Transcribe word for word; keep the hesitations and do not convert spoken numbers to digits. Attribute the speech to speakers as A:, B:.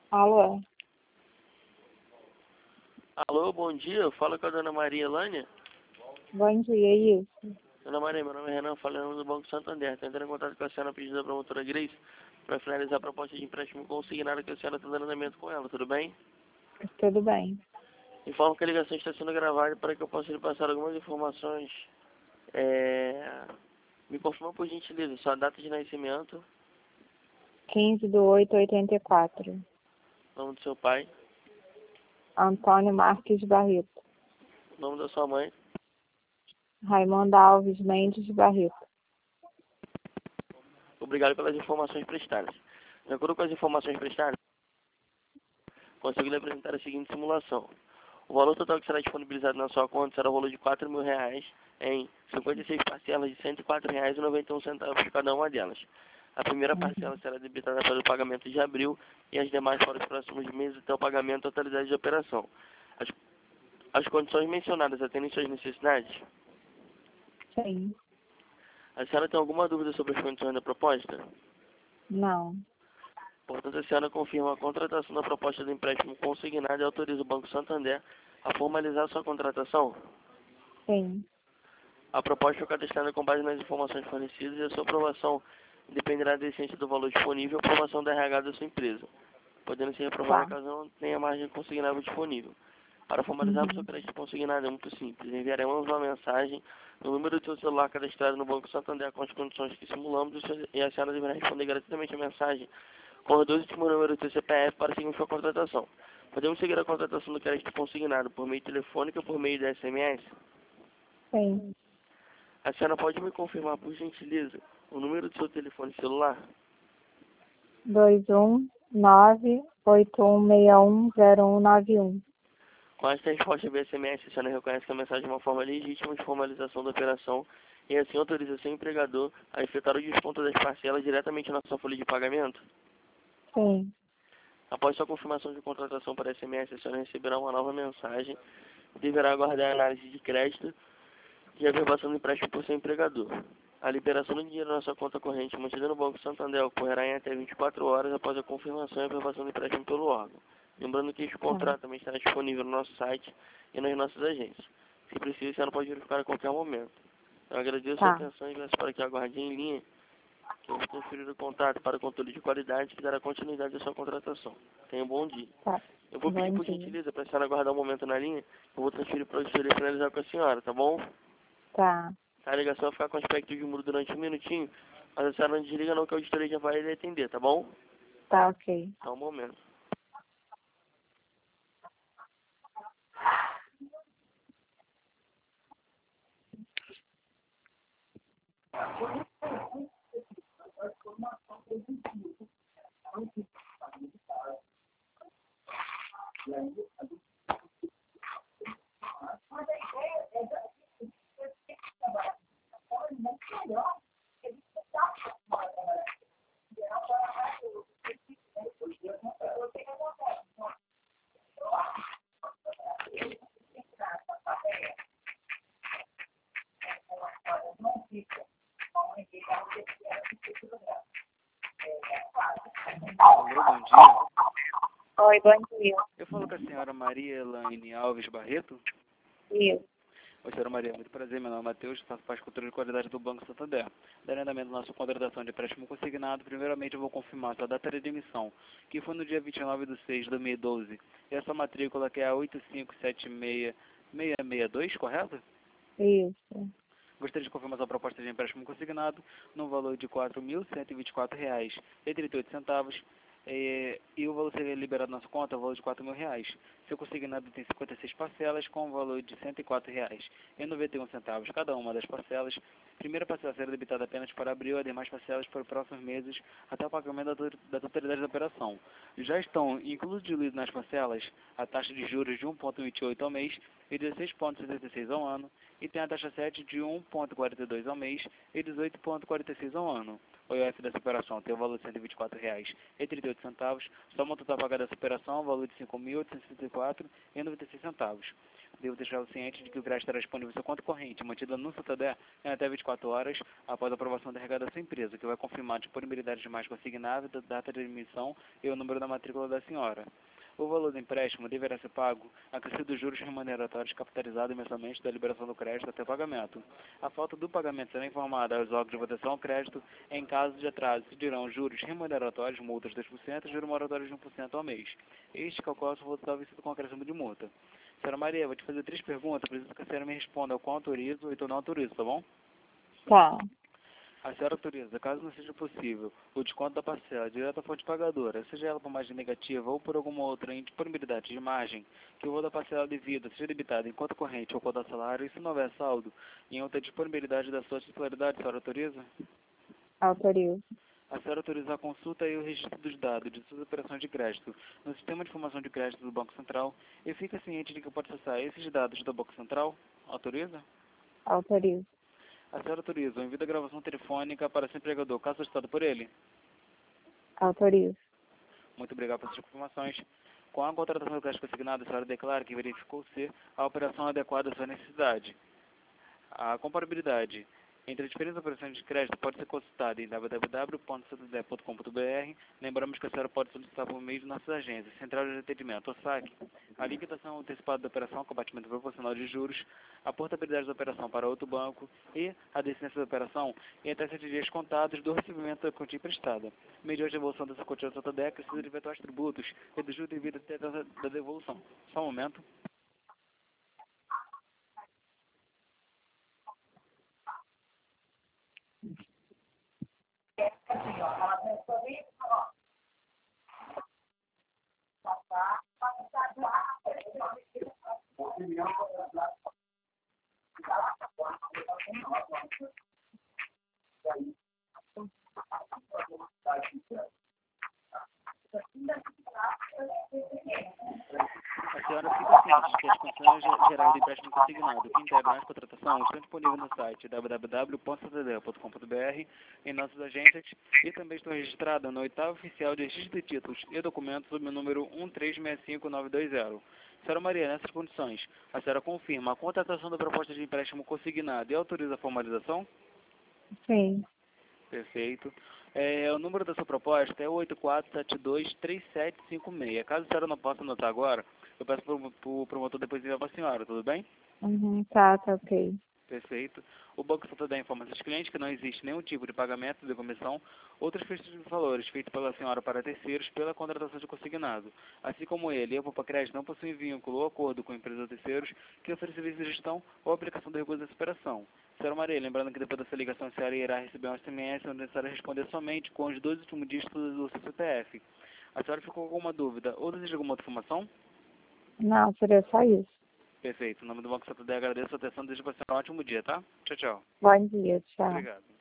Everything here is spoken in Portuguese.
A: Alô?
B: Alô, bom dia. Eu falo com a dona Maria Lânia.
A: Bom dia, isso.
B: Dona Maria, meu nome é Renan, falando do Banco Santander. Estou entrando em contato com a senhora pedindo da promotora Grace para finalizar a proposta de empréstimo consignado que a senhora está dando andamento com ela, tudo bem?
A: Tudo bem.
B: Informo que a ligação está sendo gravada para que eu possa lhe passar algumas informações. É... Me confirma por gentileza sua data de nascimento,
A: quinze de oito de oitenta e quatro.
B: nome do seu pai,
A: Antônio Marques Barreto.
B: nome da sua mãe.
A: Raimonda Alves Mendes Barreto.
B: Obrigado pelas informações prestadas. De acordo com as informações prestadas, consigo lhe apresentar a seguinte simulação. O valor total que será disponibilizado na sua conta será o valor de quatro mil reais em cinquenta e seis parcelas de cento e quatro reais e noventa e um centavos cada uma delas. A primeira
A: Uhum.
B: parcela será debitada pelo pagamento de abril e as demais para os próximos meses até o pagamento da totalidade de operação. As, as condições mencionadas atendem suas necessidades?
A: Sim.
B: A senhora tem alguma dúvida sobre as condições da proposta?
A: Não.
B: Portanto, a senhora confirma a contratação da proposta de empréstimo consignado e autoriza o Banco Santander a formalizar sua contratação?
A: Sim.
B: A proposta foi cadastrada com base nas informações fornecidas e a sua aprovação dependerá da essência do valor disponível e aprovação da R H da sua empresa, podendo ser aprovada
A: Tá.
B: caso não tenha margem consignável disponível. Para formalizar o seu
A: Uhum.
B: crédito consignado é muito simples. Enviaremos uma mensagem no número do seu celular cadastrado no Banco Santander com as condições que simulamos e a senhora deverá responder gratuitamente a mensagem com os dois últimos números do seu C P F para seguir sua contratação. Podemos seguir a contratação do crédito consignado por meio telefônico ou por meio de S M S?
A: Sim.
B: A senhora pode me confirmar, por gentileza, o número do seu telefone celular?
A: dois um nove oito um seis um zero um nove um.
B: Com esta resposta via S M S, a senhora reconhece que a mensagem é uma forma legítima de formalização da operação e assim autoriza seu empregador a efetuar o desconto das parcelas diretamente na sua folha de pagamento?
A: Sim.
B: Após sua confirmação de contratação para S M S, a senhora receberá uma nova mensagem e deverá aguardar a análise de crédito e a averbação do empréstimo por seu empregador. A liberação do dinheiro na sua conta corrente mantida no Banco Santander ocorrerá em até vinte e quatro horas após a confirmação e a averbação do empréstimo pelo órgão. Lembrando que este
A: Tá.
B: contrato também estará disponível no nosso site e nas nossas agências. Se precisa, você não pode verificar a qualquer momento. Eu agradeço a sua
A: Tá.
B: atenção e peço para que aguarde em linha, que eu vou transferir o contato para o controle de qualidade que dará continuidade à sua contratação. Tenha um bom dia.
A: Tá.
B: Eu vou pedir
A: Bom
B: por
A: dia.
B: gentileza para a senhora aguardar um momento na linha, eu vou transferir para o gestor e finalizar com a senhora, tá bom?
A: Tá.
B: A ligação vai ficar com aspecto de muro durante um minutinho, mas a senhora não desliga não que a auditoria já vai lhe atender, tá bom?
A: Tá, ok.
B: Só um momento.
C: Alô, bom dia.
A: Oi, bom dia.
C: Eu falo com a senhora Maria Elaine Alves Barreto.
A: Isso.
C: Oi, senhora Maria, muito prazer. Meu nome é Matheus, faço parte do controle de qualidade do Banco Santander. Dando andamento na sua contratação de empréstimo consignado, primeiramente eu vou confirmar sua data de emissão, que foi no dia vinte e nove de seis de dois mil e doze. E essa matrícula que é a oito cinco sete seis seis seis dois, correto?
A: Isso.
C: Gostaria de confirmar sua proposta de empréstimo consignado no valor de quatro mil cento e vinte e quatro reais e trinta e oito centavos. E, e o valor seria liberado na sua conta, o valor de quatro mil reais. Seu consignado tem cinquenta e seis parcelas com o valor de cento e quatro reais e noventa e um centavos cada uma das parcelas. Primeira parcela será debitada apenas para abril, as demais parcelas para os próximos meses até o pagamento da, da totalidade da operação. Já estão incluídos nas parcelas a taxa de juros de um vírgula vinte e oito ao mês e dezesseis vírgula setenta e seis ao ano, e tem a taxa sete de um vírgula quarenta e dois ao mês e dezoito vírgula quarenta e seis ao ano. O I O F dessa operação tem o valor de cento e vinte e quatro reais e trinta e oito centavos, só o total pagado dessa operação, o valor de cinco mil oitocentos e sessenta e quatro reais e noventa e seis centavos. Devo deixá-lo ciente de que o crédito estará disponível em sua conta corrente, mantida no Santander em até vinte e quatro horas após a aprovação da arrecadação empresa, que vai confirmar a disponibilidade de mais consignável, da data de emissão e o número da matrícula da senhora. O valor do empréstimo deverá ser pago acrescido dos juros remuneratórios capitalizados mensalmente da liberação do crédito até o pagamento. A falta do pagamento será informada aos órgãos de votação ao crédito. Em caso de atraso, se dirão juros remuneratórios, multas de dois por cento e juros moratórios de um por cento ao mês. Este cálculo vou estar vencido com acréscimo de multa. Senhora Maria, vou te fazer três perguntas, preciso que a senhora me responda o qual autorizo e tu não autorizo, tá bom?
A: Tá.
C: A senhora autoriza, caso não seja possível, o desconto da parcela direto à fonte pagadora, seja ela por margem negativa ou por alguma outra indisponibilidade de margem, que o valor da parcela devida seja debitado em conta corrente ou conta salário, e se não houver saldo, em outra disponibilidade da sua titularidade, a senhora autoriza?
A: Autorizo.
C: A senhora autoriza a consulta e o registro dos dados de suas operações de crédito no Sistema de Informação de Crédito do Banco Central e fica ciente de que pode acessar esses dados do Banco Central? Autoriza?
A: Autorizo.
C: A senhora autoriza o envio da gravação telefônica para seu empregador, caso solicitado por ele?
A: Autorizo.
C: Muito obrigado pelas informações. Com a contratação do crédito consignado, a senhora declara que verificou ser a operação adequada à sua necessidade. A comparabilidade entre as diferentes operações de crédito pode ser consultada em w w w ponto santander ponto com ponto b r. Lembramos que a senhora pode solicitar por meio de nossas agências, Central de Atendimento, ou S A C, a liquidação antecipada da operação com abatimento proporcional de juros, a portabilidade da operação para outro banco e a decência da operação em até sete dias contados do recebimento da quantia emprestada. Mediante a devolução dessa quantia do Santander, que se deve aos tributos e do juro devido até da da devolução. Só um momento. A senhora fica ciente de que as condições gerais do empréstimo consignado que integram as contratação estão disponíveis no site w w w ponto santander ponto com ponto b r, em nossas agências, e também estão registradas no oitavo oficial de registro de títulos e documentos sob o número um três seis cinco nove dois zero. Senhora Maria, nessas condições, a senhora confirma a contratação da proposta de empréstimo consignado e autoriza a formalização?
A: Sim.
C: Perfeito. É, o número da sua proposta é oito quatro sete dois três sete cinco seis. Caso a senhora não possa anotar agora, eu peço para o promotor depois enviar para a senhora, tudo bem?
A: Uhum, tá, tá ok.
C: Perfeito. O Banco Santander informa a seus clientes que não existe nenhum tipo de pagamento de comissão ou transferência de valores feito pela senhora para terceiros pela contratação de consignado. Assim como ele e a Poupa Crédito não possuem vínculo ou acordo com empresas ou terceiros que oferecem serviços de gestão ou aplicação do recurso dessa operação. Senhora Maria, lembrando que depois dessa ligação a senhora irá receber um S M S onde a senhora responder somente com os dois últimos dígitos do seu C P F. A senhora ficou com alguma dúvida ou deseja alguma outra informação?
A: Não, seria só isso.
C: Perfeito. Em nome do Banco Santander, agradeço a atenção e desejo para a senhora um ótimo dia, tá? Tchau, tchau.
A: Bom dia, tchau.
C: Obrigado.